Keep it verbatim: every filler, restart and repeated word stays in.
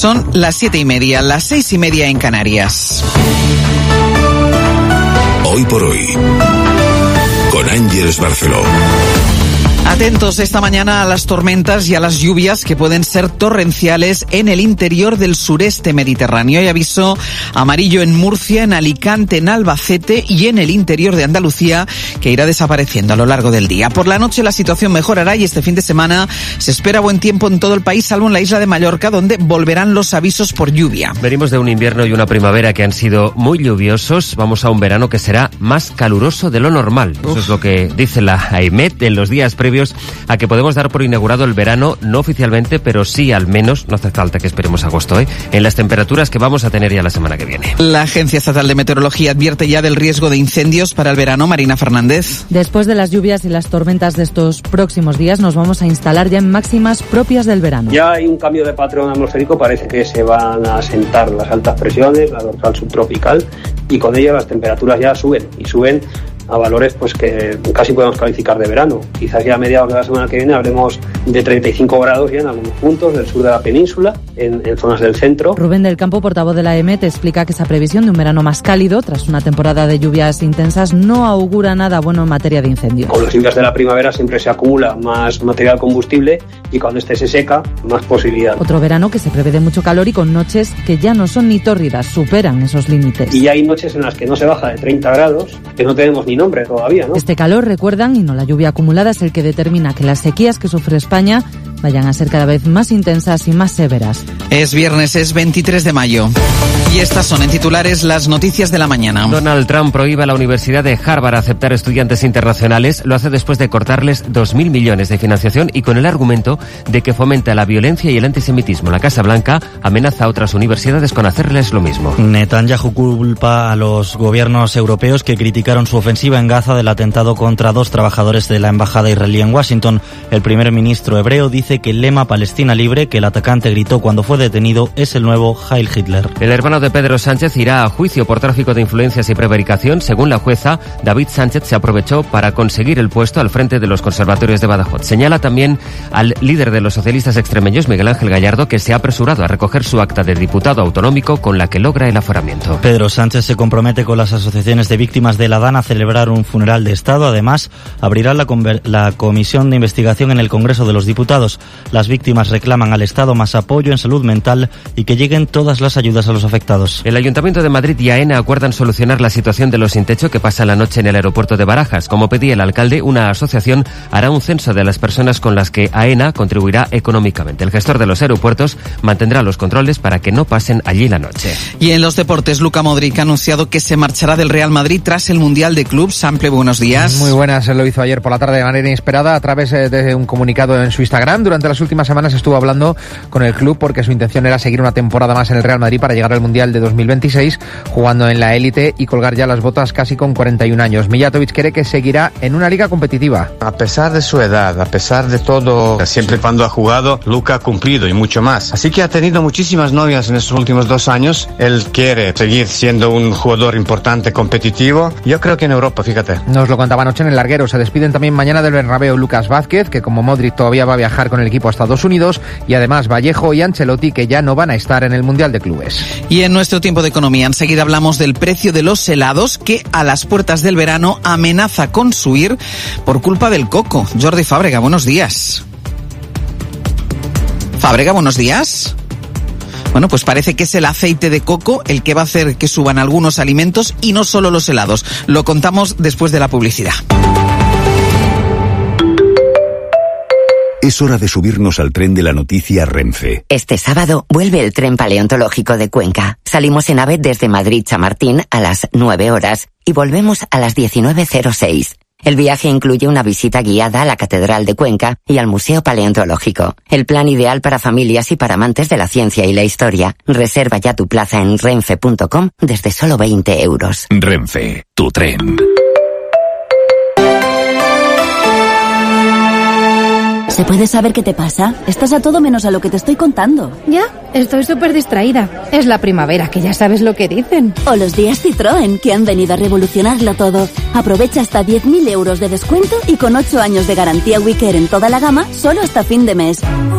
Son las siete y media, las seis y media en Canarias. Hoy por hoy, con Ángeles Barceló. Atentos esta mañana a las tormentas y a las lluvias que pueden ser torrenciales en el interior del sureste mediterráneo. Hay aviso amarillo en Murcia, en Alicante, en Albacete y en el interior de Andalucía, que irá desapareciendo a lo largo del día. Por la noche la situación mejorará y este fin de semana se espera buen tiempo en todo el país, salvo en la isla de Mallorca, donde volverán los avisos por lluvia. Venimos de un invierno y una primavera que han sido muy lluviosos. Vamos a un verano que será más caluroso de lo normal. Uf. Eso es lo que dice la AEMET en los días previos a que podemos dar por inaugurado el verano, no oficialmente, pero sí al menos, no hace falta que esperemos agosto, ¿eh? en las temperaturas que vamos a tener ya la semana que viene. La Agencia Estatal de Meteorología advierte ya del riesgo de incendios para el verano. Marina Fernández. Después de las lluvias y las tormentas de estos próximos días, nos vamos a instalar ya en máximas propias del verano. Ya hay un cambio de patrón atmosférico, parece que se van a asentar las altas presiones, la dorsal subtropical, y con ello las temperaturas ya suben, y suben a valores pues que casi podemos calificar de verano. Quizás ya a mediados de la semana que viene hablemos de treinta y cinco grados ya en algunos puntos del sur de la península, en, en zonas del centro. Rubén del Campo, portavoz de la AEMET, explica que esa previsión de un verano más cálido, tras una temporada de lluvias intensas, no augura nada bueno en materia de incendios. Con las lluvias de la primavera siempre se acumula más material combustible y cuando este se seca, más posibilidad. Otro verano que se prevé de mucho calor y con noches que ya no son ni tórridas, superan esos límites. Y hay noches en las que no se baja de treinta grados, que no tenemos ni nombre todavía, ¿no? Este calor, recuerdan, y no la lluvia acumulada, es el que determina que las sequías que sufre España vayan a ser cada vez más intensas y más severas. Es viernes, es veintitrés de mayo. Y estas son en titulares las noticias de la mañana. Donald Trump prohíbe a la Universidad de Harvard aceptar estudiantes internacionales. Lo hace después de cortarles dos mil millones de financiación y con el argumento de que fomenta la violencia y el antisemitismo. La Casa Blanca amenaza a otras universidades con hacerles lo mismo. Netanyahu culpa a los gobiernos europeos que criticaron su ofensiva en Gaza del atentado contra dos trabajadores de la embajada israelí en Washington. El primer ministro hebreo dice que el lema Palestina libre, que el atacante gritó cuando fue detenido, es el nuevo Heil Hitler. El hermano de Pedro Sánchez irá a juicio por tráfico de influencias y prevaricación. Según la jueza, David Sánchez se aprovechó para conseguir el puesto al frente de los conservatorios de Badajoz. Señala también al líder de los socialistas extremeños, Miguel Ángel Gallardo, que se ha apresurado a recoger su acta de diputado autonómico con la que logra el aforamiento. Pedro Sánchez se compromete con las asociaciones de víctimas de la DAN a celebrar un funeral de Estado. Además, abrirá la, la comisión de investigación en el Congreso de los Diputados. Las víctimas reclaman al Estado más apoyo en salud mental y que lleguen todas las ayudas a los afectados. El Ayuntamiento de Madrid y AENA acuerdan solucionar la situación de los sin techo que pasa la noche en el aeropuerto de Barajas. Como pedía el alcalde, una asociación hará un censo de las personas con las que AENA contribuirá económicamente. El gestor de los aeropuertos mantendrá los controles para que no pasen allí la noche. Y en los deportes, Luka Modric ha anunciado que se marchará del Real Madrid tras el Mundial de Clubs. Sample, buenos días. Muy buenas, lo hizo ayer por la tarde de manera inesperada a través de un comunicado en su Instagram. Durante las últimas semanas estuvo hablando con el club porque su intención era seguir una temporada más en el Real Madrid para llegar al Mundial de dos mil veintiséis, jugando en la élite y colgar ya las botas casi con cuarenta y un años. Mijatovic cree que seguirá en una liga competitiva. A pesar de su edad, a pesar de todo, siempre cuando ha jugado, Luka ha cumplido y mucho más. Así que ha tenido muchísimas novias en estos últimos dos años. Él quiere seguir siendo un jugador importante, competitivo. Yo creo que en Europa, fíjate. Nos lo contaba anoche en el larguero. Se despiden también mañana del Bernabéu Lucas Vázquez, que como Modric todavía va a viajar con el equipo a Estados Unidos, y además Vallejo y Ancelotti, que ya no van a estar en el Mundial de Clubes. Y en nuestro tiempo de economía, enseguida hablamos del precio de los helados, que a las puertas del verano amenaza con subir por culpa del coco. Jordi Fábrega, buenos días. Fábrega, buenos días. Bueno, pues parece que es el aceite de coco el que va a hacer que suban algunos alimentos y no solo los helados. Lo contamos después de la publicidad. Es hora de subirnos al tren de la noticia Renfe. Este sábado vuelve el tren paleontológico de Cuenca. Salimos en AVE desde Madrid-Chamartín a las nueve horas y volvemos a las diecinueve cero seis. El viaje incluye una visita guiada a la Catedral de Cuenca y al Museo Paleontológico. El plan ideal para familias y para amantes de la ciencia y la historia. Reserva ya tu plaza en renfe punto com desde solo veinte euros. Renfe, tu tren. ¿Se puede saber qué te pasa? Estás a todo menos a lo que te estoy contando. Ya, estoy súper distraída. Es la primavera, que ya sabes lo que dicen. O los días Citroën, que han venido a revolucionarlo todo. Aprovecha hasta diez mil euros de descuento y con ocho años de garantía Wicker en toda la gama, solo hasta fin de mes.